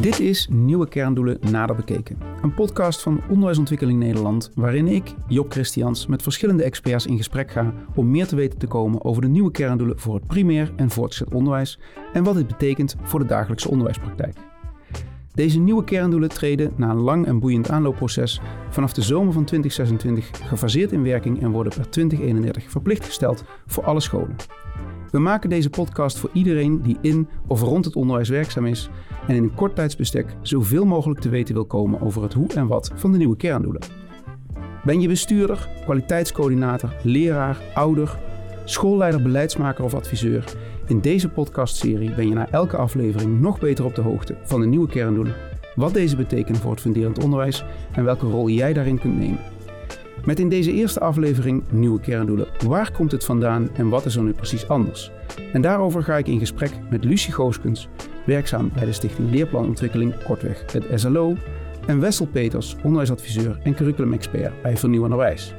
Dit is Nieuwe Kerndoelen nader bekeken. Een podcast van Onderwijsontwikkeling Nederland waarin ik, Job Christians, met verschillende experts in gesprek ga om meer te weten te komen over de nieuwe kerndoelen voor het primair en voortgezet onderwijs en wat dit betekent voor de dagelijkse onderwijspraktijk. Deze nieuwe kerndoelen treden na een lang en boeiend aanloopproces vanaf de zomer van 2026 gefaseerd in werking en worden per 2031 verplicht gesteld voor alle scholen. We maken deze podcast voor iedereen die in of rond het onderwijs werkzaam is en in een kort tijdsbestek zoveel mogelijk te weten wil komen over het hoe en wat van de nieuwe kerndoelen. Ben je bestuurder, kwaliteitscoördinator, leraar, ouder, schoolleider, beleidsmaker of adviseur? In deze podcastserie ben je na elke aflevering nog beter op de hoogte van de nieuwe kerndoelen, wat deze betekenen voor het funderend onderwijs en welke rol jij daarin kunt nemen. Met in deze eerste aflevering nieuwe kerndoelen. Waar komt het vandaan en wat is er nu precies anders? En daarover ga ik in gesprek met Lucie Gooskens, werkzaam bij de Stichting Leerplanontwikkeling, kortweg het SLO, en Wessel Peters, onderwijsadviseur en curriculum-expert bij Vernieuw Onderwijs.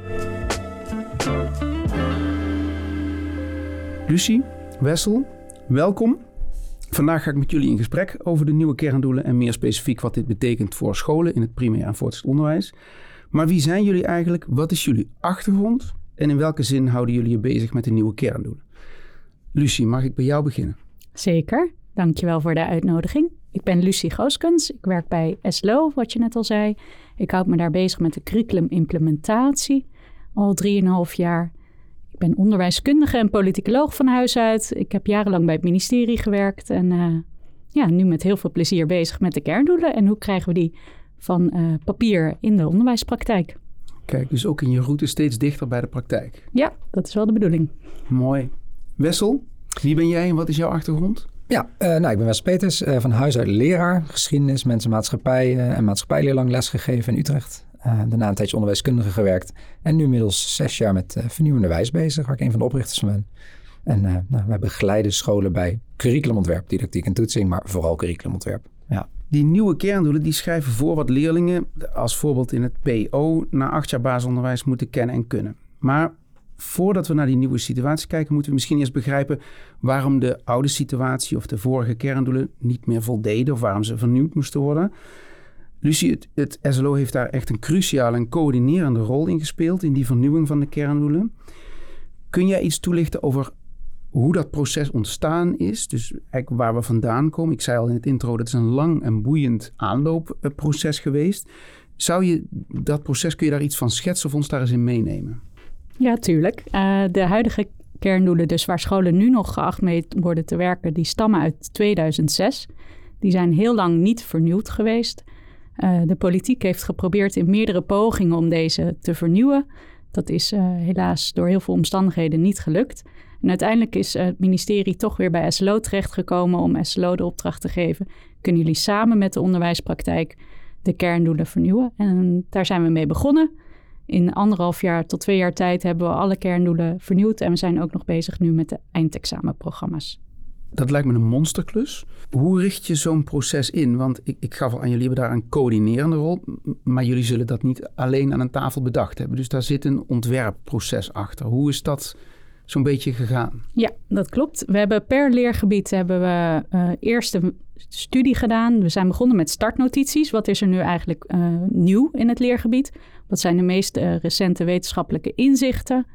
Lucie, Wessel, welkom. Vandaag ga ik met jullie in gesprek over de nieuwe kerndoelen en meer specifiek wat dit betekent voor scholen in het primair en voortgezet onderwijs. Maar wie zijn jullie eigenlijk? Wat is jullie achtergrond? En in welke zin houden jullie je bezig met de nieuwe kerndoelen? Lucie, mag ik bij jou beginnen? Zeker, dankjewel voor de uitnodiging. Ik ben Lucie Gooskens, ik werk bij SLO, wat je net al zei. Ik houd me daar bezig met de curriculumimplementatie al 3,5 jaar. Ik ben onderwijskundige en politicoloog van huis uit. Ik heb jarenlang bij het ministerie gewerkt en nu met heel veel plezier bezig met de kerndoelen. En hoe krijgen we die van papier in de onderwijspraktijk? Kijk, dus ook in je route steeds dichter bij de praktijk. Ja, dat is wel de bedoeling. Mooi. Wessel, wie ben jij en wat is jouw achtergrond? Ja, ik ben Wessel Peters, van huis uit leraar, geschiedenis, mensenmaatschappij en maatschappijleerlang lesgegeven in Utrecht. Daarna een tijdje onderwijskundige gewerkt en nu inmiddels 6 jaar met Vernieuw Onderwijs bezig, waar ik een van de oprichters van ben. En wij begeleiden scholen bij curriculumontwerp, didactiek en toetsing, maar vooral curriculumontwerp. Ja. Die nieuwe kerndoelen die schrijven voor wat leerlingen, als voorbeeld in het PO, na 8 jaar basisonderwijs moeten kennen en kunnen. Maar voordat we naar die nieuwe situatie kijken, moeten we misschien eerst begrijpen waarom de oude situatie of de vorige kerndoelen niet meer voldeden of waarom ze vernieuwd moesten worden. Lucie, het SLO heeft daar echt een cruciale en coördinerende rol in gespeeld in die vernieuwing van de kerndoelen. Kun jij iets toelichten over hoe dat proces ontstaan is, dus eigenlijk waar we vandaan komen? Ik zei al in het intro, dat is een lang en boeiend aanloopproces geweest. Kun je daar iets van schetsen of ons daar eens in meenemen? Ja, tuurlijk. De huidige kerndoelen, dus waar scholen nu nog geacht mee worden te werken, die stammen uit 2006. Die zijn heel lang niet vernieuwd geweest. De politiek heeft geprobeerd in meerdere pogingen om deze te vernieuwen. Dat is helaas door heel veel omstandigheden niet gelukt. En uiteindelijk is het ministerie toch weer bij SLO terechtgekomen om SLO de opdracht te geven. Kunnen jullie samen met de onderwijspraktijk de kerndoelen vernieuwen? En daar zijn we mee begonnen. In 1,5 jaar tot 2 jaar tijd hebben we alle kerndoelen vernieuwd. En we zijn ook nog bezig nu met de eindexamenprogramma's. Dat lijkt me een monsterklus. Hoe richt je zo'n proces in? Want ik gaf al aan jullie, hebben daar een coördinerende rol. Maar jullie zullen dat niet alleen aan een tafel bedacht hebben. Dus daar zit een ontwerpproces achter. Hoe is dat zo'n beetje gegaan? Ja, dat klopt. We hebben per leergebied eerst een studie gedaan. We zijn begonnen met startnotities. Wat is er nu eigenlijk nieuw in het leergebied? Wat zijn de meest recente wetenschappelijke inzichten?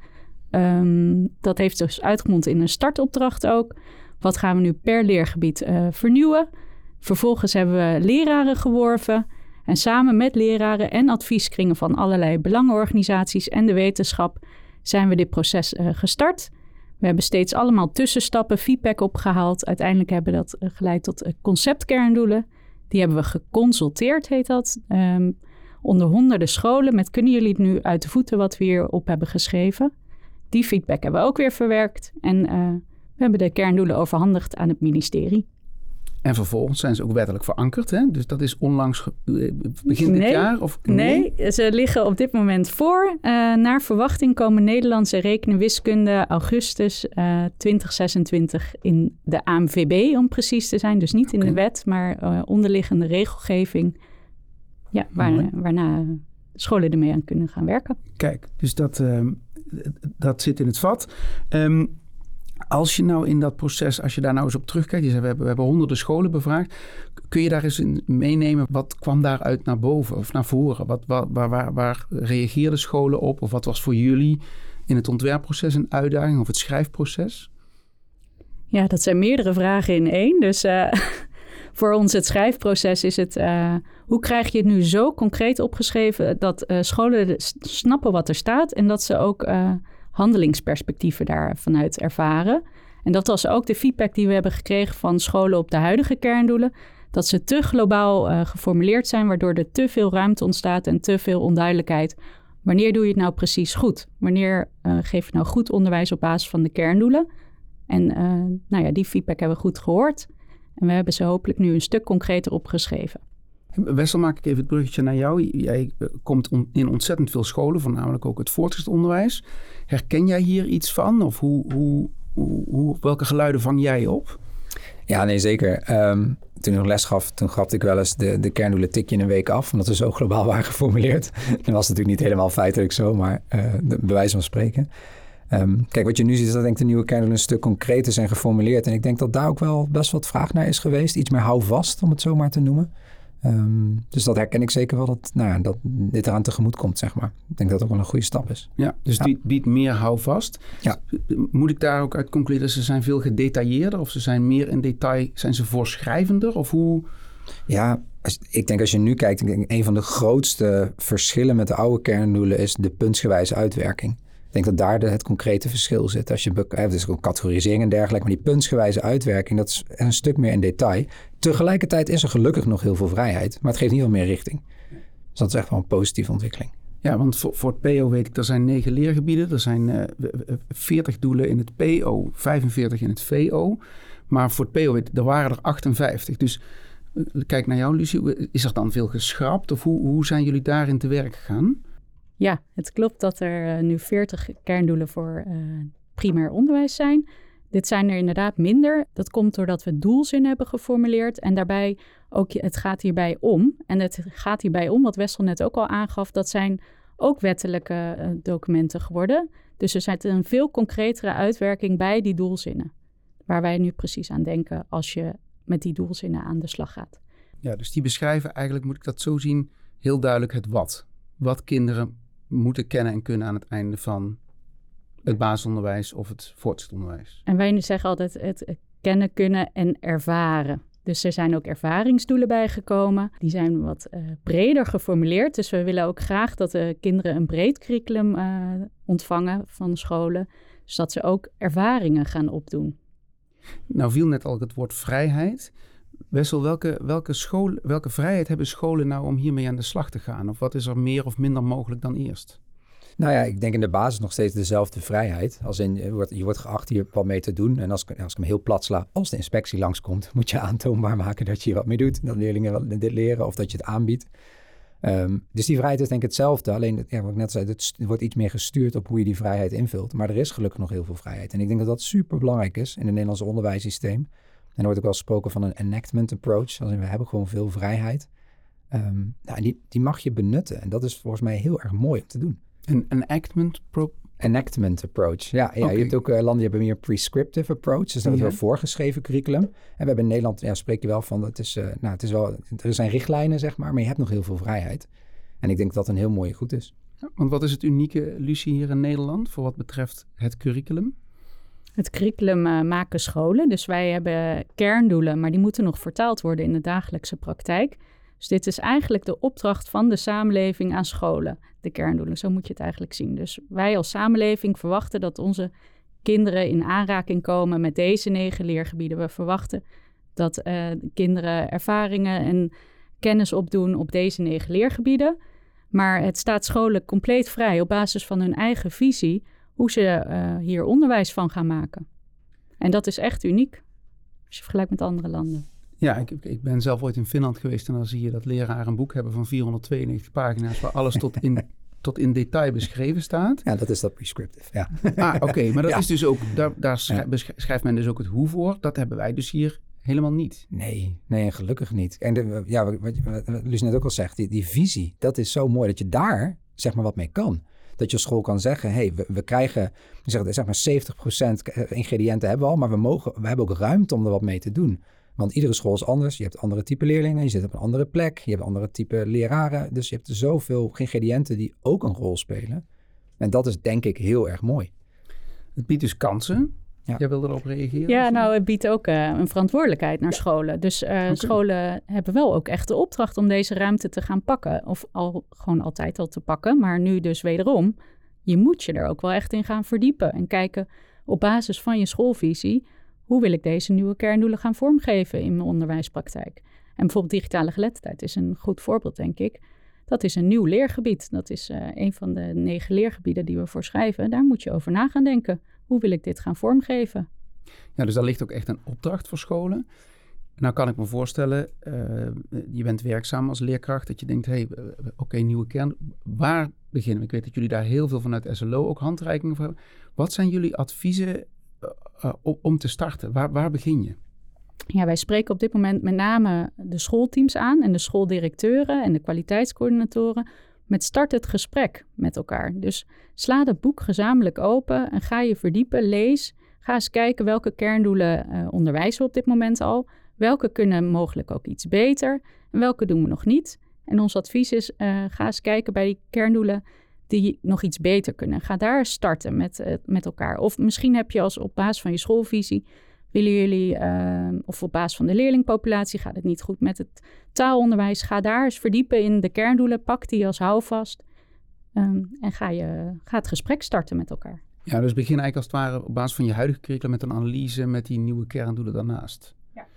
Dat heeft dus uitgemond in een startopdracht ook. Wat gaan we nu per leergebied vernieuwen? Vervolgens hebben we leraren geworven. En samen met leraren en advieskringen van allerlei belangenorganisaties en de wetenschap zijn we dit proces gestart. We hebben steeds allemaal tussenstappen, feedback opgehaald. Uiteindelijk hebben we dat geleid tot conceptkerndoelen. Die hebben we geconsulteerd, heet dat. Onder honderden scholen met kunnen jullie het nu uit de voeten wat we hierop hebben geschreven. Die feedback hebben we ook weer verwerkt. En we hebben de kerndoelen overhandigd aan het ministerie. En vervolgens zijn ze ook wettelijk verankerd, hè? Dus dat is onlangs begin dit jaar? Of nee, ze liggen op dit moment voor. Naar verwachting komen Nederlands en rekenen wiskunde augustus 2026 in de ANVB, om precies te zijn. Dus niet in de wet, maar onderliggende regelgeving. Ja, waarna scholen ermee aan kunnen gaan werken. Kijk, dus dat zit in het vat. Als je nou in dat proces, als je daar nou eens op terugkijkt, je zei, we hebben honderden scholen bevraagd. Kun je daar eens in meenemen, wat kwam daaruit naar boven of naar voren? Waar reageerden scholen op? Of wat was voor jullie in het ontwerpproces een uitdaging of het schrijfproces? Ja, dat zijn meerdere vragen in één. Dus voor ons het schrijfproces is het... hoe krijg je het nu zo concreet opgeschreven dat scholen snappen wat er staat en dat ze ook handelingsperspectieven daar vanuit ervaren. En dat was ook de feedback die we hebben gekregen van scholen op de huidige kerndoelen. Dat ze te globaal geformuleerd zijn, waardoor er te veel ruimte ontstaat en te veel onduidelijkheid. Wanneer doe je het nou precies goed? Wanneer geef je nou goed onderwijs op basis van de kerndoelen? En die feedback hebben we goed gehoord. En we hebben ze hopelijk nu een stuk concreter opgeschreven. Wessel, maak ik even het bruggetje naar jou. Jij komt in ontzettend veel scholen, voornamelijk ook het voortgezet onderwijs. Herken jij hier iets van? Of welke geluiden vang jij op? Ja, nee, zeker. Toen ik nog les gaf, toen grapte ik wel eens de kerndoelen tik je in een week af, omdat we zo globaal waren geformuleerd. Dat was natuurlijk niet helemaal feitelijk zo, maar bij wijze van spreken. Kijk, wat je nu ziet is dat denk ik de nieuwe kerndoelen een stuk concreter zijn geformuleerd. En ik denk dat daar ook wel best wat vraag naar is geweest. Iets meer houvast, om het zo maar te noemen. Dus dat herken ik zeker wel dat dit eraan tegemoet komt, zeg maar. Ik denk dat dat ook wel een goede stap is. Ja, dus die biedt meer houvast. Ja. Moet ik daar ook uit concluderen, ze zijn veel gedetailleerder of ze zijn meer in detail, zijn ze voorschrijvender of hoe? Ja, ik denk als je nu kijkt, ik denk een van de grootste verschillen met de oude kerndoelen is de puntsgewijze uitwerking. Ik denk dat daar het concrete verschil zit. Als je het is ook categorisering en dergelijke, maar die puntsgewijze uitwerking, dat is een stuk meer in detail. Tegelijkertijd is er gelukkig nog heel veel vrijheid, maar het geeft niet veel meer richting. Dus dat is echt wel een positieve ontwikkeling. Ja, want voor het PO weet ik, er zijn 9 leergebieden. Er zijn 40 doelen in het PO, 45 in het VO. Maar voor het PO weet ik, er waren er 58. Dus kijk naar jou, Lucie. Is er dan veel geschrapt? Of hoe zijn jullie daarin te werk gegaan? Ja, het klopt dat er nu 40 kerndoelen voor primair onderwijs zijn. Dit zijn er inderdaad minder. Dat komt doordat we doelzinnen hebben geformuleerd. En daarbij ook, het gaat hierbij om. En het gaat hierbij om, wat Wessel net ook al aangaf, dat zijn ook wettelijke documenten geworden. Dus er zit een veel concretere uitwerking bij die doelzinnen. Waar wij nu precies aan denken als je met die doelzinnen aan de slag gaat. Ja, dus die beschrijven eigenlijk, moet ik dat zo zien, heel duidelijk het wat. Wat kinderen moeten kennen en kunnen aan het einde van het basisonderwijs of het voortgezet onderwijs. En wij zeggen altijd het kennen, kunnen en ervaren. Dus er zijn ook ervaringsdoelen bijgekomen. Die zijn wat breder geformuleerd. Dus we willen ook graag dat de kinderen een breed curriculum ontvangen van scholen. Zodat ze ook ervaringen gaan opdoen. Nou viel net al het woord vrijheid. Wessel, welke vrijheid hebben scholen nou om hiermee aan de slag te gaan? Of wat is er meer of minder mogelijk dan eerst? Nou ja, ik denk in de basis nog steeds dezelfde vrijheid. Als in, je wordt geacht hier wat mee te doen. En als ik hem heel plat sla, als de inspectie langskomt, moet je aantoonbaar maken dat je hier wat mee doet. Dat leerlingen dit leren of dat je het aanbiedt. Dus die vrijheid is denk ik hetzelfde. Alleen, wat ik net zei, het wordt iets meer gestuurd op hoe je die vrijheid invult. Maar er is gelukkig nog heel veel vrijheid. En ik denk dat dat super belangrijk is in het Nederlandse onderwijssysteem. En er wordt ook wel gesproken van een enactment approach. We hebben gewoon veel vrijheid. Die mag je benutten. En dat is volgens mij heel erg mooi om te doen. Een enactment approach. Ja, okay. Je hebt ook landen die hebben meer prescriptive approach. Dus dat is wel voorgeschreven curriculum. En we hebben in Nederland, spreek je wel van, het is wel, er zijn richtlijnen, zeg maar je hebt nog heel veel vrijheid. En ik denk dat dat een heel mooie goed is. Ja, want wat is het unieke, Lucie, hier in Nederland voor wat betreft het curriculum? Het curriculum maken scholen. Dus wij hebben kerndoelen, maar die moeten nog vertaald worden in de dagelijkse praktijk. Dus dit is eigenlijk de opdracht van de samenleving aan scholen, de kerndoelen. Zo moet je het eigenlijk zien. Dus wij als samenleving verwachten dat onze kinderen in aanraking komen met deze 9 leergebieden. We verwachten dat kinderen ervaringen en kennis opdoen op deze 9 leergebieden. Maar het staat scholen compleet vrij op basis van hun eigen visie hoe ze hier onderwijs van gaan maken. En dat is echt uniek als je vergelijkt met andere landen. Ja, ik ben zelf ooit in Finland geweest en dan zie je dat leraren een boek hebben van 492 pagina's waar alles tot in detail beschreven staat. Ja, dat is dat prescriptive, ja. Oké, maar dat is dus ook, daar schrijft men dus ook het hoe voor. Dat hebben wij dus hier helemaal niet. Nee, en gelukkig niet. En wat Lucie net ook al zegt, die visie, dat is zo mooi dat je daar zeg maar wat mee kan. Dat je school kan zeggen, hey, we krijgen, zeg maar 70% ingrediënten hebben we al, maar we hebben ook ruimte om er wat mee te doen. Want iedere school is anders. Je hebt andere type leerlingen, je zit op een andere plek, je hebt andere type leraren. Dus je hebt zoveel ingrediënten die ook een rol spelen. En dat is denk ik heel erg mooi. Het biedt dus kansen. Ja. Jij wilde erop reageren? Ja, nou, het biedt ook een verantwoordelijkheid naar scholen. Dus scholen hebben wel ook echt de opdracht om deze ruimte te gaan pakken. Of gewoon altijd al te pakken. Maar nu dus wederom, je moet je er ook wel echt in gaan verdiepen. En kijken op basis van je schoolvisie, hoe wil ik deze nieuwe kerndoelen gaan vormgeven in mijn onderwijspraktijk? En bijvoorbeeld digitale geletterdheid is een goed voorbeeld, denk ik. Dat is een nieuw leergebied. Dat is een van de 9 leergebieden die we voorschrijven. Daar moet je over na gaan denken. Hoe wil ik dit gaan vormgeven? Ja, dus daar ligt ook echt een opdracht voor scholen. Nou kan ik me voorstellen, je bent werkzaam als leerkracht, dat je denkt, oké, nieuwe kern. Waar beginnen we? Ik weet dat jullie daar heel veel vanuit SLO ook handreikingen voor hebben. Wat zijn jullie adviezen om te starten? Waar begin je? Ja, wij spreken op dit moment met name de schoolteams aan en de schooldirecteuren en de kwaliteitscoördinatoren met start het gesprek met elkaar. Dus sla het boek gezamenlijk open en ga je verdiepen, lees. Ga eens kijken welke kerndoelen onderwijzen we op dit moment al. Welke kunnen mogelijk ook iets beter en welke doen we nog niet. En ons advies is, ga eens kijken bij die kerndoelen die nog iets beter kunnen. Ga daar starten met elkaar. Of misschien heb je op basis van je schoolvisie, willen jullie, of op basis van de leerlingpopulatie, gaat het niet goed met het taalonderwijs. Ga daar eens verdiepen in de kerndoelen, pak die als houvast en ga het gesprek starten met elkaar. Ja, dus begin eigenlijk als het ware op basis van je huidige curriculum met een analyse met die nieuwe kerndoelen daarnaast.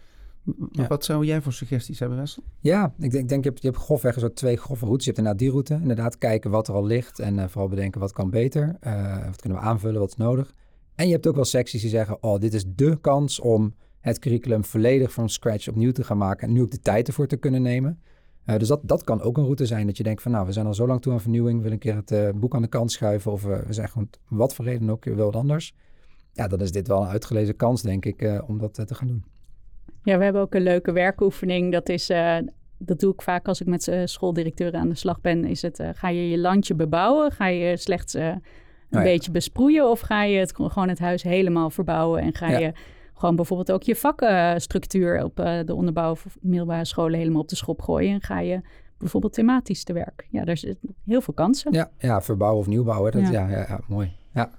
Ja. Wat zou jij voor suggesties hebben, Wessel? Ja, ik denk je hebt grofweg zo 2 grove routes. Je hebt inderdaad die route. Inderdaad kijken wat er al ligt en vooral bedenken wat kan beter. Wat kunnen we aanvullen, wat is nodig. En je hebt ook wel secties die zeggen, dit is dé kans om het curriculum volledig van scratch opnieuw te gaan maken. En nu ook de tijd ervoor te kunnen nemen. Dus dat kan ook een route zijn dat je denkt van, we zijn al zo lang toe aan vernieuwing. We willen een keer het boek aan de kant schuiven. Of we zijn gewoon wat voor reden ook wel wat anders. Ja, dan is dit wel een uitgelezen kans, denk ik, om dat te gaan doen. Ja, we hebben ook een leuke werkoefening. Dat doe ik vaak als ik met schooldirecteuren aan de slag ben. Is het, ga je je landje bebouwen? Ga je slechts een beetje besproeien? Of ga je gewoon het huis helemaal verbouwen? En ga je gewoon bijvoorbeeld ook je vakkenstructuur op de onderbouw van middelbare scholen helemaal op de schop gooien? En ga je bijvoorbeeld thematisch te werk? Ja, daar zitten heel veel kansen. Ja, verbouwen of nieuwbouwen. Mooi. Ja.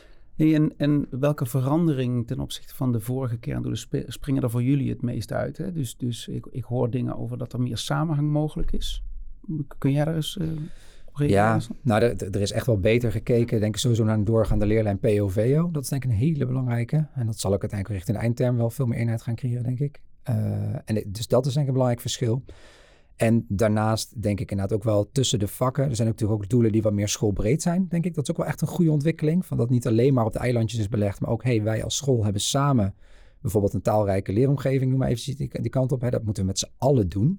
En welke verandering ten opzichte van de vorige kerndoelen springen er voor jullie het meest uit? Hè? Dus ik hoor dingen over dat er meer samenhang mogelijk is. Kun jij daar eens op reageren? Ja, er is echt wel beter gekeken. Denk ik sowieso naar een doorgaande leerlijn PO-VO. Dat is denk ik een hele belangrijke. En dat zal ook uiteindelijk richting de eindterm wel veel meer eenheid gaan creëren, denk ik. Dus dat is denk ik een belangrijk verschil. En daarnaast denk ik inderdaad ook wel tussen de vakken. Er zijn natuurlijk ook doelen die wat meer schoolbreed zijn, denk ik. Dat is ook wel echt een goede ontwikkeling. Van dat niet alleen maar op de eilandjes is belegd, maar ook wij als school hebben samen bijvoorbeeld een taalrijke leeromgeving. Noem maar even die kant op. Hè. Dat moeten we met z'n allen doen.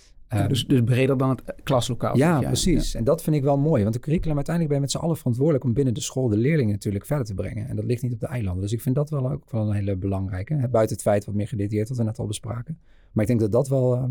Dus breder dan het klaslokaal. Ja, precies. Ja. En dat vind ik wel mooi. Want de curriculum uiteindelijk ben je met z'n allen verantwoordelijk om binnen de school de leerlingen natuurlijk verder te brengen. En dat ligt niet op de eilanden. Dus ik vind dat wel ook wel een hele belangrijke. Buiten het feit wat meer gedetailleerd wat we net al bespraken. Maar ik denk dat dat wel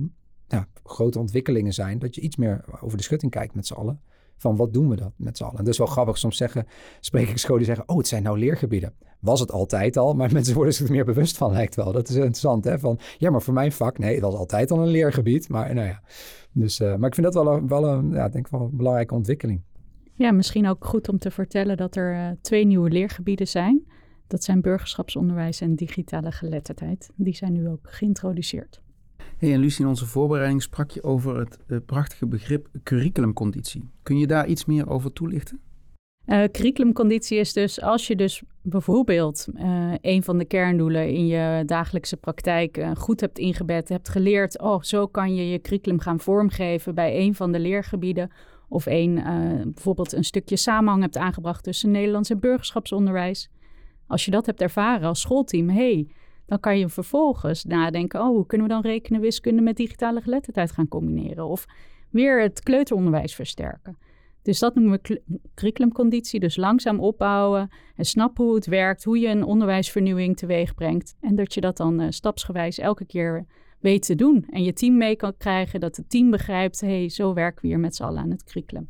grote ontwikkelingen zijn. Dat je iets meer over de schutting kijkt met z'n allen. Van wat doen we dat met z'n allen? En dat is wel grappig. Soms spreek ik scholen die zeggen, het zijn nou leergebieden. Was het altijd al, maar mensen worden zich er meer bewust van, lijkt wel. Dat is interessant, hè? Van, ja, maar voor mijn vak, nee, het was altijd al een leergebied. Maar nou ja, dus, maar ik vind dat wel een belangrijke ontwikkeling. Ja, misschien ook goed om te vertellen dat er 2 nieuwe leergebieden zijn. Dat zijn burgerschapsonderwijs en digitale geletterdheid. Die zijn nu ook geïntroduceerd. En Lucie, in onze voorbereiding sprak je over het prachtige begrip curriculumconditie. Kun je daar iets meer over toelichten? Curriculumconditie is dus als je dus bijvoorbeeld een van de kerndoelen in je dagelijkse praktijk goed hebt ingebed, hebt geleerd, zo kan je je curriculum gaan vormgeven bij een van de leergebieden. Of bijvoorbeeld een stukje samenhang hebt aangebracht tussen Nederlands en burgerschapsonderwijs. Als je dat hebt ervaren als schoolteam, dan kan je vervolgens nadenken, hoe kunnen we dan rekenen, wiskunde met digitale geletterdheid gaan combineren? Of weer het kleuteronderwijs versterken. Dus dat noemen we curriculumconditie. Dus langzaam opbouwen en snappen hoe het werkt, hoe je een onderwijsvernieuwing teweeg brengt. En dat je dat dan stapsgewijs elke keer weet te doen. En je team mee kan krijgen, dat het team begrijpt, zo werken we hier met z'n allen aan het curriculum.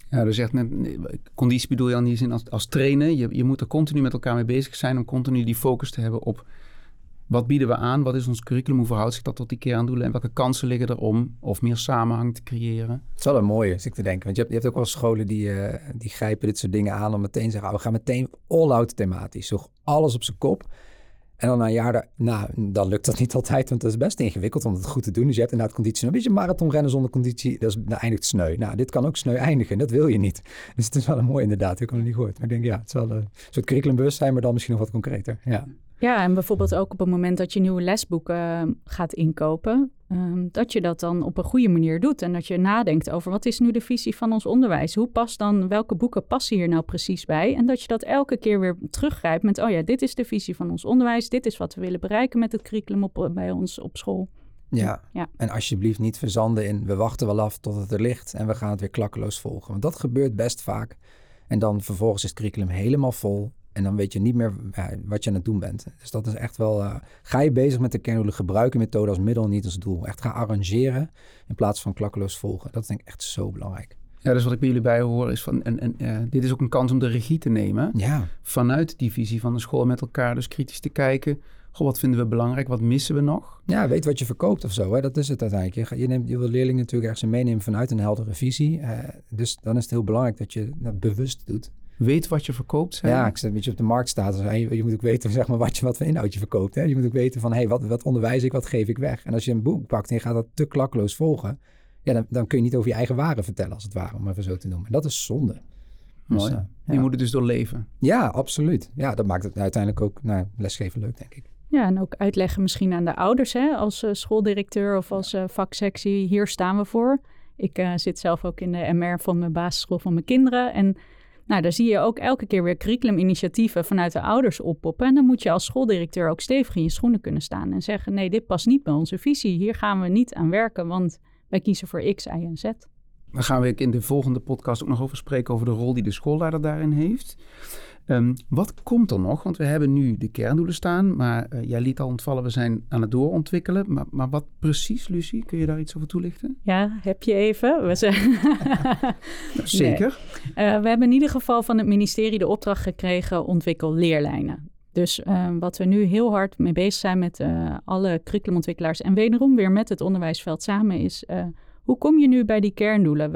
Ja, dus echt net, conditie bedoel je dan in die zin als trainen. Je moet er continu met elkaar mee bezig zijn om continu die focus te hebben op wat bieden we aan, wat is ons curriculum, hoe verhoudt zich dat tot die kerndoelen en welke kansen liggen er om of meer samenhang te creëren. Het is wel een mooie, is ik te denken. Want je hebt ook wel scholen die grijpen dit soort dingen aan om meteen te zeggen, we gaan meteen all-out thematisch. Zo alles op zijn kop. En dan na een jaar, dan lukt dat niet altijd, want dat is best ingewikkeld om het goed te doen. Dus je hebt inderdaad conditie. Een beetje marathonrennen zonder conditie, dat eindigt sneu. Nou, dit kan ook sneu eindigen, dat wil je niet. Dus het is wel een mooi inderdaad, ik heb het nog niet gehoord. Maar ik denk, het is wel een soort curriculumbewustzijn, maar dan misschien nog wat concreter. Ja, en bijvoorbeeld ook op het moment dat je nieuwe lesboeken gaat inkopen, dat je dat dan op een goede manier doet. En dat je nadenkt over wat is nu de visie van ons onderwijs? Welke boeken passen hier nou precies bij? En dat je dat elke keer weer teruggrijpt met, dit is de visie van ons onderwijs. Dit is wat we willen bereiken met het curriculum bij ons op school. Ja, en alsjeblieft niet verzanden in, we wachten wel af tot het er ligt en we gaan het weer klakkeloos volgen. Want dat gebeurt best vaak. En dan vervolgens is het curriculum helemaal vol. En dan weet je niet meer wat je aan het doen bent. Dus dat is echt wel... ga je bezig met de kerndoelen, gebruik je methode als middel, niet als doel. Echt gaan arrangeren in plaats van klakkeloos volgen. Dat is denk ik echt zo belangrijk. Ja, dus wat ik bij jullie bij hoor is van... dit is ook een kans om de regie te nemen. Ja. Vanuit die visie van de school met elkaar dus kritisch te kijken. Wat vinden we belangrijk? Wat missen we nog? Ja, weet wat je verkoopt of zo. Hè? Dat is het uiteindelijk. Je wil leerlingen natuurlijk ergens meenemen vanuit een heldere visie. Dus dan is het heel belangrijk dat je dat bewust doet. Weet wat je verkoopt. Zeg. Ja, ik zit een beetje op de markt staat. Je moet ook weten zeg maar, wat voor inhoud je verkoopt. Hè? Je moet ook weten van wat onderwijs ik, wat geef ik weg. En als je een boek pakt en je gaat dat te klakkeloos volgen, dan kun je niet over je eigen waarde vertellen als het ware, om even zo te noemen. En dat is zonde. Mooi. Dus, je moet het dus doorleven. Ja, absoluut. Ja, dat maakt het uiteindelijk ook lesgeven leuk, denk ik. Ja, en ook uitleggen misschien aan de ouders, als schooldirecteur of als vaksectie. Hier staan we voor. Ik zit zelf ook in de MR van mijn basisschool van mijn kinderen. En daar zie je ook elke keer weer curriculuminitiatieven vanuit de ouders oppoppen. En dan moet je als schooldirecteur ook stevig in je schoenen kunnen staan en zeggen, nee, dit past niet bij onze visie. Hier gaan we niet aan werken, want wij kiezen voor X, Y en Z. Daar gaan we in de volgende podcast ook nog over spreken, over de rol die de schoolleider daarin heeft. Wat komt er nog? Want we hebben nu de kerndoelen staan, maar jij liet al ontvallen, we zijn aan het doorontwikkelen. Maar wat precies, Lucie? Kun je daar iets over toelichten? Ja, heb je even? Zeker. Nee. We hebben in ieder geval van het ministerie de opdracht gekregen, ontwikkel leerlijnen. Dus wat we nu heel hard mee bezig zijn met alle curriculumontwikkelaars en wederom weer met het onderwijsveld samen is, hoe kom je nu bij die kerndoelen?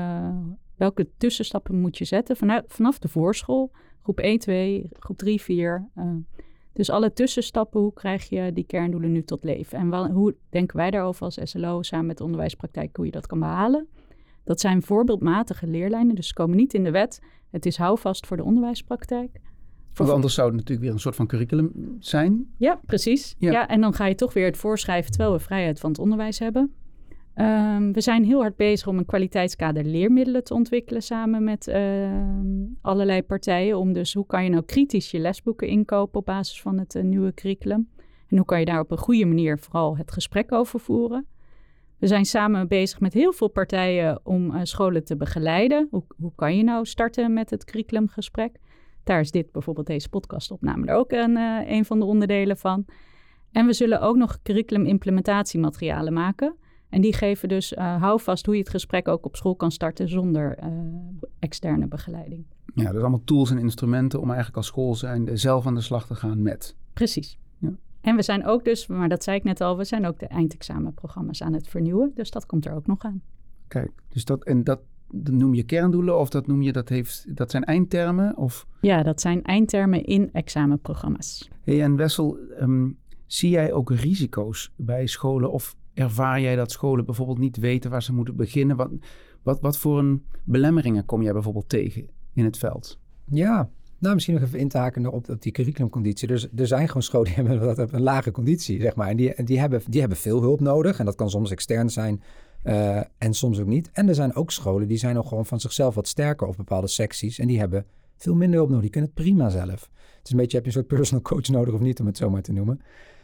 Welke tussenstappen moet je zetten vanaf de voorschool? Groep 1, 2, groep 3, 4. Dus alle tussenstappen, hoe krijg je die kerndoelen nu tot leven? En hoe denken wij daarover als SLO samen met de onderwijspraktijk hoe je dat kan behalen? Dat zijn voorbeeldmatige leerlijnen, dus ze komen niet in de wet. Het is houvast voor de onderwijspraktijk. Want anders zou het natuurlijk weer een soort van curriculum zijn. Ja, precies. Ja, en dan ga je toch weer het voorschrijven terwijl we vrijheid van het onderwijs hebben. We zijn heel hard bezig om een kwaliteitskader leermiddelen te ontwikkelen samen met allerlei partijen. Om dus hoe kan je nou kritisch je lesboeken inkopen op basis van het nieuwe curriculum. En hoe kan je daar op een goede manier vooral het gesprek over voeren. We zijn samen bezig met heel veel partijen om scholen te begeleiden. Hoe kan je nou starten met het curriculumgesprek? Daar is bijvoorbeeld deze podcastopname er ook een van de onderdelen van. En we zullen ook nog curriculum-implementatiematerialen maken. En die geven dus houvast hoe je het gesprek ook op school kan starten zonder externe begeleiding. Ja, dat zijn allemaal tools en instrumenten om eigenlijk als school zijnde zelf aan de slag te gaan met. Precies. Ja. En we zijn ook dus, maar dat zei ik net al, we zijn ook de eindexamenprogramma's aan het vernieuwen. Dus dat komt er ook nog aan. Kijk, dus dat noem je kerndoelen of dat zijn eindtermen? Of? Ja, dat zijn eindtermen in examenprogramma's. Hey, en Wessel, zie jij ook risico's bij scholen of ervaar jij dat scholen bijvoorbeeld niet weten waar ze moeten beginnen? Wat voor een belemmeringen kom jij bijvoorbeeld tegen in het veld? Ja, misschien nog even in te haken op die curriculumconditie. Dus er zijn gewoon scholen die hebben een lage conditie, zeg maar. En die hebben veel hulp nodig. En dat kan soms extern zijn en soms ook niet. En er zijn ook scholen die zijn nog gewoon van zichzelf wat sterker op bepaalde secties. En die hebben veel minder hulp nodig. Die kunnen het prima zelf. Het is een beetje, heb je een soort personal coach nodig of niet, om het zo maar te noemen.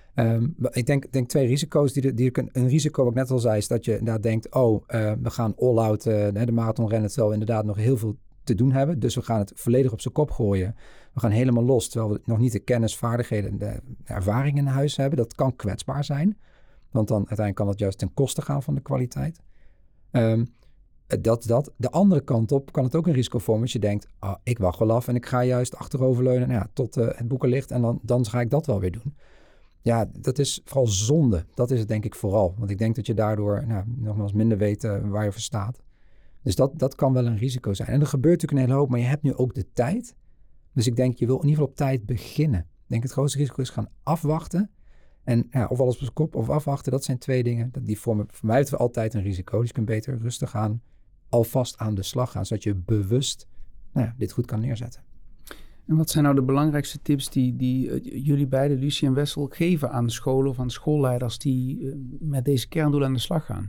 Ik denk twee risico's. Een risico, wat ik net al zei, is dat je inderdaad denkt, we gaan all-out de marathonrennen, terwijl we inderdaad nog heel veel te doen hebben. Dus we gaan het volledig op zijn kop gooien. We gaan helemaal los, terwijl we nog niet de kennis, vaardigheden en de ervaring in huis hebben. Dat kan kwetsbaar zijn, want dan uiteindelijk kan dat juist ten koste gaan van de kwaliteit. De andere kant op kan het ook een risico vormen als je denkt, ik wacht wel af en ik ga juist achteroverleunen tot het boek er ligt en dan ga ik dat wel weer doen. Ja, dat is vooral zonde. Dat is het denk ik vooral. Want ik denk dat je daardoor nogmaals minder weet waar je voor staat. Dus dat kan wel een risico zijn. En er gebeurt natuurlijk een hele hoop, maar je hebt nu ook de tijd. Dus ik denk, je wil in ieder geval op tijd beginnen. Ik denk het grootste risico is gaan afwachten. En of alles op zijn kop of afwachten, dat zijn 2 dingen. Die vormen voor mij altijd een risico. Dus je kunt beter rustig aan, alvast aan de slag gaan. Zodat je bewust dit goed kan neerzetten. En wat zijn nou de belangrijkste tips die jullie beiden, Lucie en Wessel, geven aan de scholen of aan de schoolleiders die met deze kerndoelen aan de slag gaan?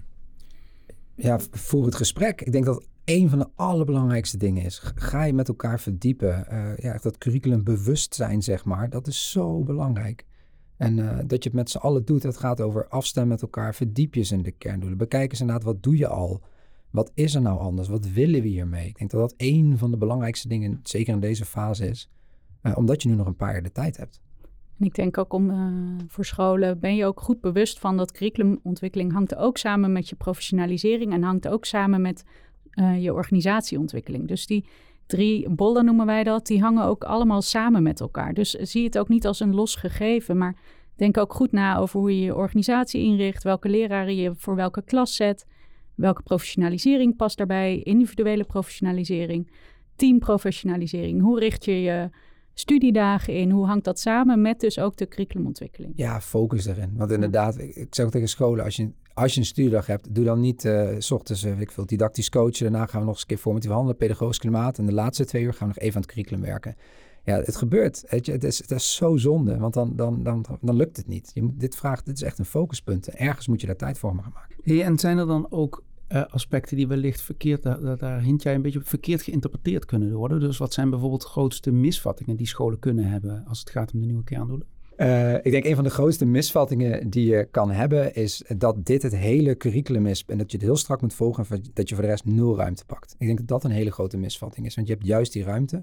Ja, voer het gesprek. Ik denk dat een van de allerbelangrijkste dingen is. Ga je met elkaar verdiepen. Dat curriculum bewustzijn, zeg maar. Dat is zo belangrijk. En dat je het met z'n allen doet. Het gaat over afstemmen met elkaar. Verdiep je eens in de kerndoelen. Bekijk eens inderdaad, wat doe je al? Wat is er nou anders? Wat willen we hiermee? Ik denk dat dat een van de belangrijkste dingen, zeker in deze fase is. Omdat je nu nog een paar jaar de tijd hebt. En ik denk ook voor scholen ben je ook goed bewust van dat curriculumontwikkeling hangt ook samen met je professionalisering en hangt ook samen met je organisatieontwikkeling. Dus die 3 bollen noemen wij dat, die hangen ook allemaal samen met elkaar. Dus zie het ook niet als een los gegeven, maar denk ook goed na over hoe je je organisatie inricht, welke leraren je voor welke klas zet, welke professionalisering past daarbij, individuele professionalisering, teamprofessionalisering, hoe richt je je studiedagen in, hoe hangt dat samen met dus ook de curriculumontwikkeling? Ja, focus erin. Want inderdaad, ik zeg ook tegen scholen, als je een studiedag hebt, doe dan niet 's ochtends, didactisch coachen. Daarna gaan we nog eens een keer formatief handelen, pedagogisch klimaat. En de laatste 2 uur gaan we nog even aan het curriculum werken. Ja, het gebeurt. Weet je, het is zo zonde, want dan lukt het niet. Dit is echt een focuspunt. Ergens moet je daar tijd voor gaan maken. Hey, en zijn er dan ook aspecten die wellicht verkeerd, daar hint jij een beetje op, verkeerd geïnterpreteerd kunnen worden? Dus wat zijn bijvoorbeeld de grootste misvattingen die scholen kunnen hebben als het gaat om de nieuwe kerndoelen? Ik denk een van de grootste misvattingen die je kan hebben is dat dit het hele curriculum is en dat je het heel strak moet volgen en dat je voor de rest 0 ruimte pakt. Ik denk dat dat een hele grote misvatting is, want je hebt juist die ruimte,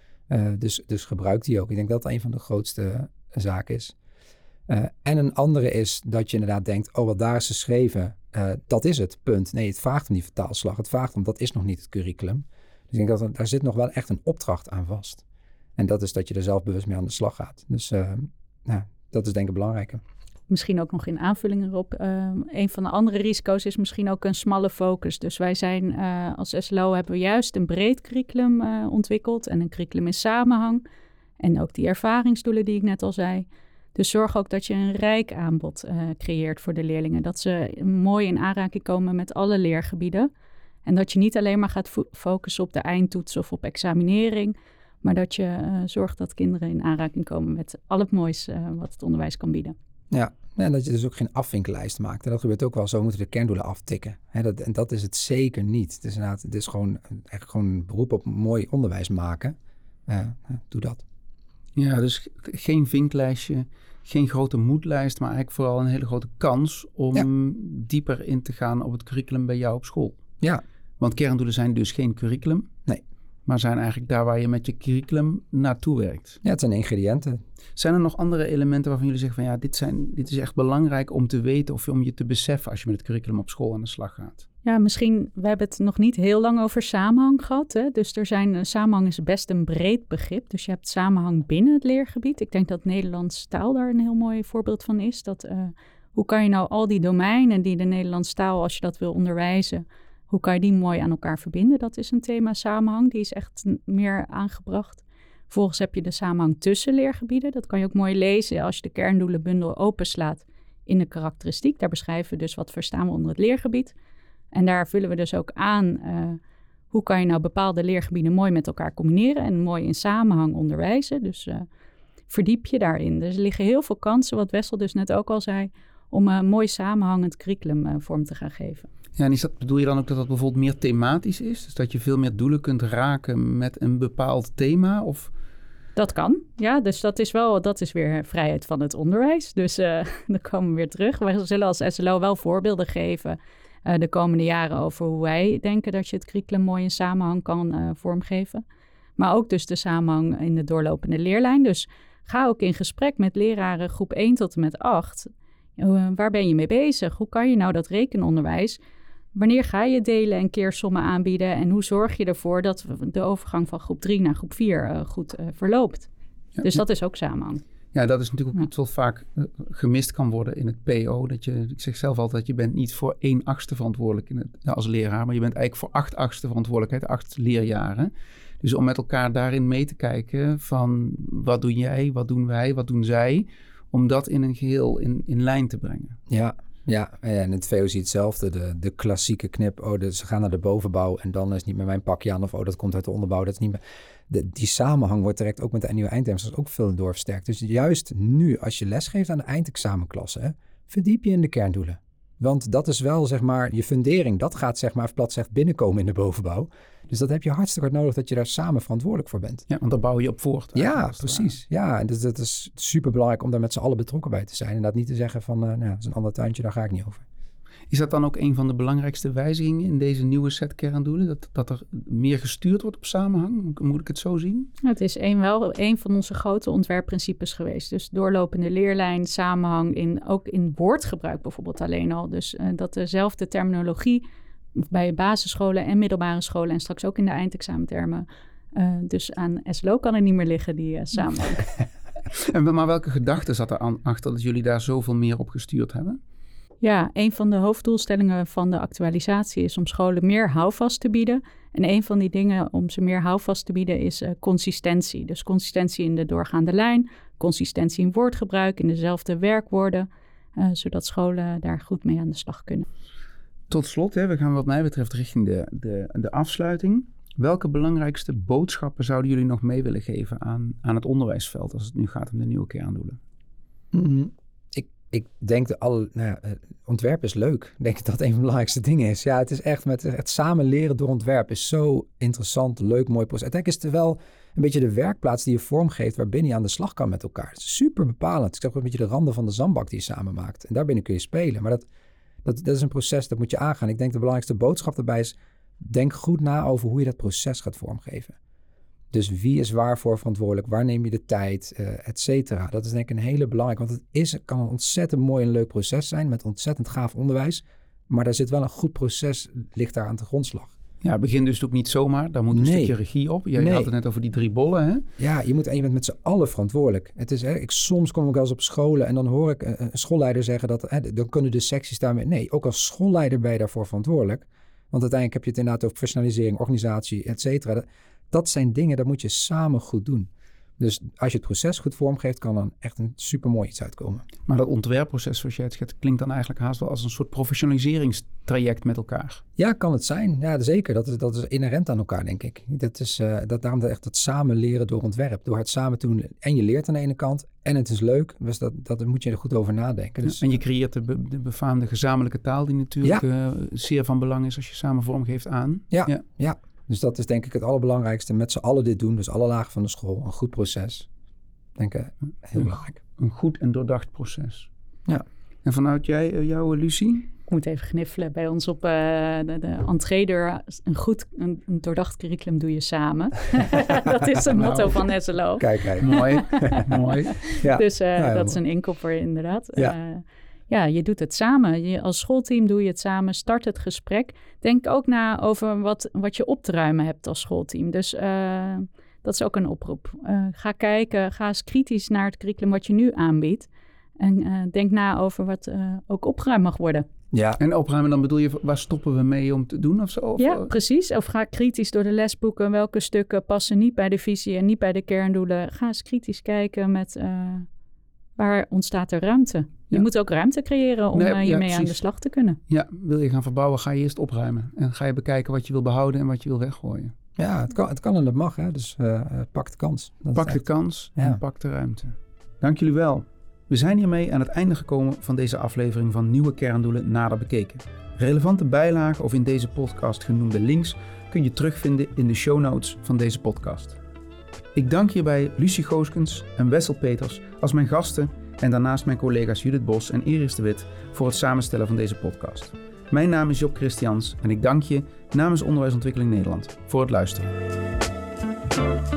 dus gebruik die ook. Ik denk dat dat een van de grootste zaken is. En een andere is dat je inderdaad denkt, wat daar is geschreven, dat is het, punt. Nee, het vraagt om die vertaalslag. Het vraagt om, dat is nog niet het curriculum. Dus ik denk dat daar zit nog wel echt een opdracht aan vast. En dat is dat je er zelf bewust mee aan de slag gaat. Dus dat is denk ik belangrijker. Misschien ook nog in aanvulling erop. Een van de andere risico's is misschien ook een smalle focus. Dus wij zijn als SLO hebben we juist een breed curriculum ontwikkeld. En een curriculum in samenhang. En ook die ervaringsdoelen die ik net al zei. Dus zorg ook dat je een rijk aanbod creëert voor de leerlingen. Dat ze mooi in aanraking komen met alle leergebieden. En dat je niet alleen maar gaat focussen op de eindtoets of op examinering. Maar dat je zorgt dat kinderen in aanraking komen met al het moois wat het onderwijs kan bieden. Ja, en dat je dus ook geen afvinkellijst maakt. En dat gebeurt ook wel, zo moeten de kerndoelen aftikken. En dat is het zeker niet. Het is gewoon een beroep op mooi onderwijs maken. Doe dat. Ja, dus geen vinklijstje, geen grote moedlijst, maar eigenlijk vooral een hele grote kans om dieper in te gaan op het curriculum bij jou op school. Ja. Want kerndoelen zijn dus geen curriculum. Nee. Maar zijn eigenlijk daar waar je met je curriculum naartoe werkt. Ja, het zijn ingrediënten. Zijn er nog andere elementen waarvan jullie zeggen van dit is echt belangrijk om te weten of om je te beseffen als je met het curriculum op school aan de slag gaat? Ja, misschien, we hebben het nog niet heel lang over samenhang gehad. Hè? Dus samenhang is best een breed begrip. Dus je hebt samenhang binnen het leergebied. Ik denk dat Nederlandse taal daar een heel mooi voorbeeld van is. Hoe kan je nou al die domeinen die de Nederlandse taal, als je dat wil onderwijzen, hoe kan je die mooi aan elkaar verbinden? Dat is een thema samenhang, die is echt meer aangebracht. Vervolgens heb je de samenhang tussen leergebieden. Dat kan je ook mooi lezen als je de kerndoelenbundel openslaat in de karakteristiek. Daar beschrijven we dus wat verstaan we onder het leergebied. En daar vullen we dus ook aan hoe kan je nou bepaalde leergebieden mooi met elkaar combineren en mooi in samenhang onderwijzen. Dus verdiep je daarin. Dus er liggen heel veel kansen, wat Wessel dus net ook al zei, om een mooi samenhangend curriculum vorm te gaan geven. Ja, en bedoel je dan ook dat dat bijvoorbeeld meer thematisch is? Dus dat je veel meer doelen kunt raken met een bepaald thema? Of? Dat kan, ja. Dus dat is weer vrijheid van het onderwijs. Dus dan komen we weer terug. We zullen als SLO wel voorbeelden geven de komende jaren over hoe wij denken dat je het curriculum mooi in samenhang kan vormgeven. Maar ook dus de samenhang in de doorlopende leerlijn. Dus ga ook in gesprek met leraren groep 1 tot en met 8. Waar ben je mee bezig? Hoe kan je nou dat rekenonderwijs wanneer ga je delen en keersommen aanbieden en hoe zorg je ervoor dat de overgang van groep 3 naar groep 4 goed verloopt. Ja, dus dat is ook samenhang. Ja, dat is natuurlijk ook iets wat vaak gemist kan worden in het PO. Ik zeg zelf altijd, je bent niet voor 1/8 verantwoordelijk als leraar, maar je bent eigenlijk voor 8/8 verantwoordelijkheid, 8 leerjaren. Dus om met elkaar daarin mee te kijken van wat doe jij, wat doen wij, wat doen zij, om dat in een geheel in lijn te brengen. Ja, en het VO ziet hetzelfde. De klassieke knip, ze gaan naar de bovenbouw en dan is het niet meer mijn pakje aan. Of dat komt uit de onderbouw, dat is niet meer. Die samenhang wordt direct ook met de nieuwe eindexamens ook veel door versterkt. Dus juist nu, als je lesgeeft aan de eindexamenklassen, verdiep je in de kerndoelen. Want dat is wel, zeg maar, je fundering. Dat gaat, zeg maar, plat zegt, binnenkomen in de bovenbouw. Dus dat heb je hartstikke hard nodig dat je daar samen verantwoordelijk voor bent. Ja, want daar bouw je op voort. Ja, precies. Ja, en dat is super belangrijk om daar met z'n allen betrokken bij te zijn. En dat niet te zeggen van, dat is een ander tuintje, daar ga ik niet over. Is dat dan ook een van de belangrijkste wijzigingen in deze nieuwe set kerndoelen? Dat er meer gestuurd wordt op samenhang? Moet ik het zo zien? Het is een van onze grote ontwerpprincipes geweest. Dus doorlopende leerlijn, samenhang, ook in woordgebruik bijvoorbeeld alleen al. Dus dat dezelfde terminologie bij basisscholen en middelbare scholen en straks ook in de eindexamentermen. Dus aan SLO kan er niet meer liggen, die samenhang. Maar welke gedachte zat er achter dat jullie daar zoveel meer op gestuurd hebben? Ja, een van de hoofddoelstellingen van de actualisatie is om scholen meer houvast te bieden. En een van die dingen om ze meer houvast te bieden is consistentie. Dus consistentie in de doorgaande lijn, consistentie in woordgebruik, in dezelfde werkwoorden, zodat scholen daar goed mee aan de slag kunnen. Tot slot, we gaan wat mij betreft richting de afsluiting. Welke belangrijkste boodschappen zouden jullie nog mee willen geven aan het onderwijsveld als het nu gaat om de nieuwe kerndoelen? Ik denk ontwerp is leuk. Ik denk dat een van de belangrijkste dingen is. Ja, het is echt het samen leren door ontwerp is zo interessant, leuk, mooi proces. Uiteindelijk is het wel een beetje de werkplaats die je vormgeeft waarbinnen je aan de slag kan met elkaar. Het is super bepalend. Ik zeg ook een beetje de randen van de zandbak die je samen maakt. En daarbinnen kun je spelen. Maar dat is een proces, dat moet je aangaan. Ik denk de belangrijkste boodschap daarbij is, denk goed na over hoe je dat proces gaat vormgeven. Dus wie is waarvoor verantwoordelijk? Waar neem je de tijd? Et cetera. Dat is denk ik een hele belangrijke. Want het kan een ontzettend mooi en leuk proces zijn met ontzettend gaaf onderwijs. Maar daar zit wel een goed proces, ligt daar aan de grondslag. Ja, het begint dus ook niet zomaar. Daar moet een stukje regie op. Je had het net over die 3 bollen, hè? Ja, je bent met z'n allen verantwoordelijk. Het is, soms kom ik wel eens op scholen en dan hoor ik een schoolleider zeggen dat dan kunnen de secties daarmee. Nee, ook als schoolleider ben je daarvoor verantwoordelijk. Want uiteindelijk heb je het inderdaad over professionalisering, organisatie, et cetera. Dat zijn dingen, dat moet je samen goed doen. Dus als je het proces goed vormgeeft, kan dan echt een supermooi iets uitkomen. Maar dat ontwerpproces, zoals jij het schetst, klinkt dan eigenlijk haast wel als een soort professionaliseringstraject met elkaar. Ja, kan het zijn. Ja, zeker. Dat is inherent aan elkaar, denk ik. Daarom echt dat samen leren door ontwerp. Door het samen doen. En je leert aan de ene kant. En het is leuk. Dus dat moet je er goed over nadenken. Dus, en je creëert de befaamde gezamenlijke taal die natuurlijk zeer van belang is als je samen vormgeeft aan. Ja. Dus dat is denk ik het allerbelangrijkste. Met z'n allen dit doen. Dus alle lagen van de school. Een goed proces. Denk ik heel belangrijk. Een goed en doordacht proces. Ja. En vanuit jou, Lucie? Ik moet even gniffelen. Bij ons op de entreedeur. Een doordacht curriculum doe je samen. Dat is het motto van SLO. Kijk. Mooi. Ja. Dus dat is een inkopper inderdaad. Ja. Je doet het samen. Als schoolteam doe je het samen. Start het gesprek. Denk ook na over wat je op te ruimen hebt als schoolteam. Dus dat is ook een oproep. Ga kijken, ga eens kritisch naar het curriculum wat je nu aanbiedt. En denk na over wat ook opgeruimd mag worden. Ja. En opruimen, dan bedoel je, waar stoppen we mee om te doen of zo? Ja, precies. Of ga kritisch door de lesboeken. Welke stukken passen niet bij de visie en niet bij de kerndoelen. Ga eens kritisch kijken met waar ontstaat er ruimte. Je moet ook ruimte creëren om hiermee aan de slag te kunnen. Ja, wil je gaan verbouwen, ga je eerst opruimen. En ga je bekijken wat je wil behouden en wat je wil weggooien. Ja, het kan en het mag. Hè? Dus pak de kans. Pak de kans en pak de ruimte. Dank jullie wel. We zijn hiermee aan het einde gekomen van deze aflevering van Nieuwe Kerndoelen nader bekeken. Relevante bijlagen of in deze podcast genoemde links kun je terugvinden in de show notes van deze podcast. Ik dank hierbij Lucie Gooskens en Wessel Peters als mijn gasten en daarnaast mijn collega's Judith Bos en Iris de Wit voor het samenstellen van deze podcast. Mijn naam is Job Christians en ik dank je namens Onderwijsontwikkeling Nederland voor het luisteren.